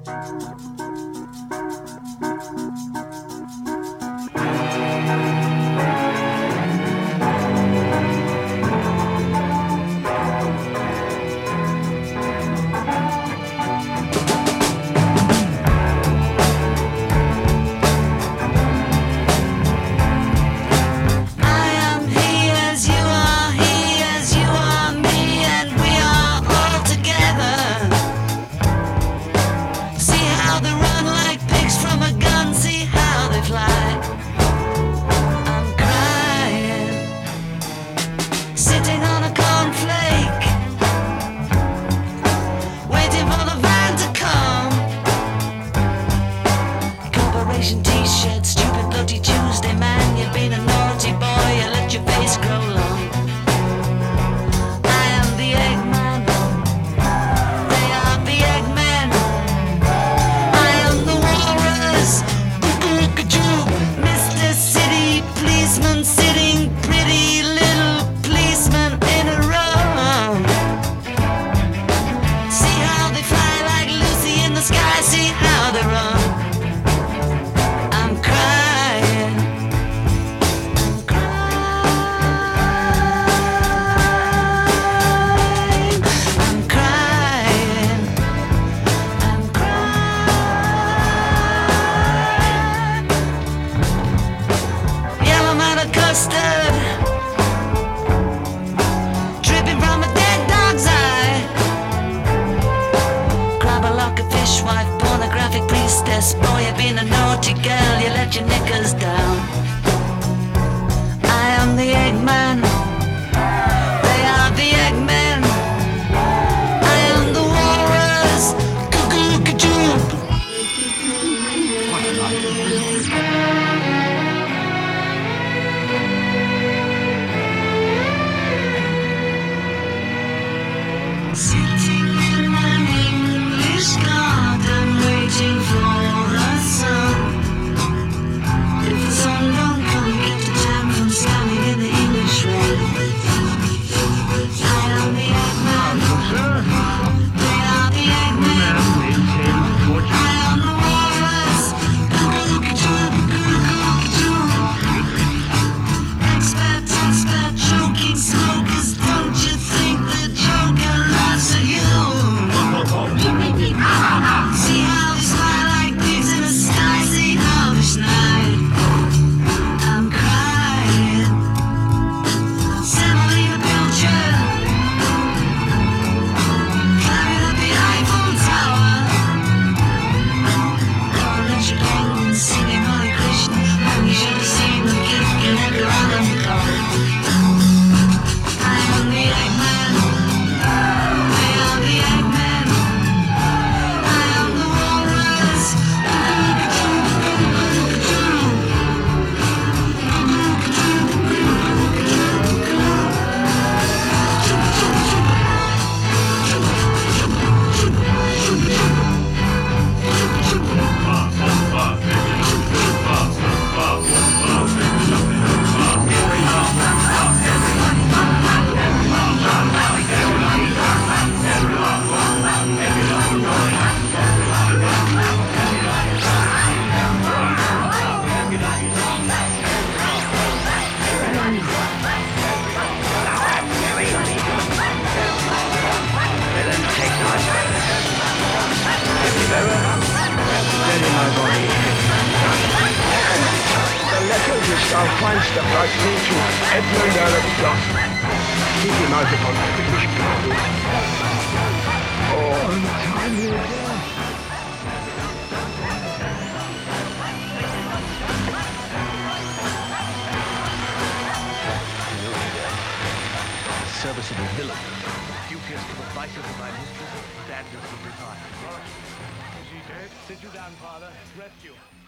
T-shirt, stupid bloody Tuesday, man. You've been a naughty boy, you let your face grow long. I am the Eggman, they are the Eggmen. I am the walrus, Mr. City Policeman, sitting pretty little policeman in a row. See how they fly like Lucy in the sky, see how they run. Custard dripping from a dead dog's eye. Grab a lock of fishwife, pornographic priestess. Boy, you've been a naughty girl, you let your knickers down. I am the Eggman, they are the Eggmen. I am the walrus, cuckoo-ca-choo. Sitting in an English garden, waiting for the sun. If the sun don't come, get the time from standing in the English rain. I am the Eggman, they are the Eggmen. I am the walrus, expert, choking smokers. Don't you think the Joker laughs at you? See how they smile like pigs in the sky. See how they snide. I'm crying. Semolina Pilcher, climbing up the Eiffel Tower. Don't let your penguins singing Hare Krishna. You should have seen them kicking everyone on the car. I am the Eggman, they are the Eggmen. I am the walrus, I'll find stuff like me to Edmund Alexander. Keep your mouth upon the British people. Oh, untimely death. Serviceable villain, duteous to the vices of my mistress, standards of retire. Is he dead? Sit you down, Father. Rest you.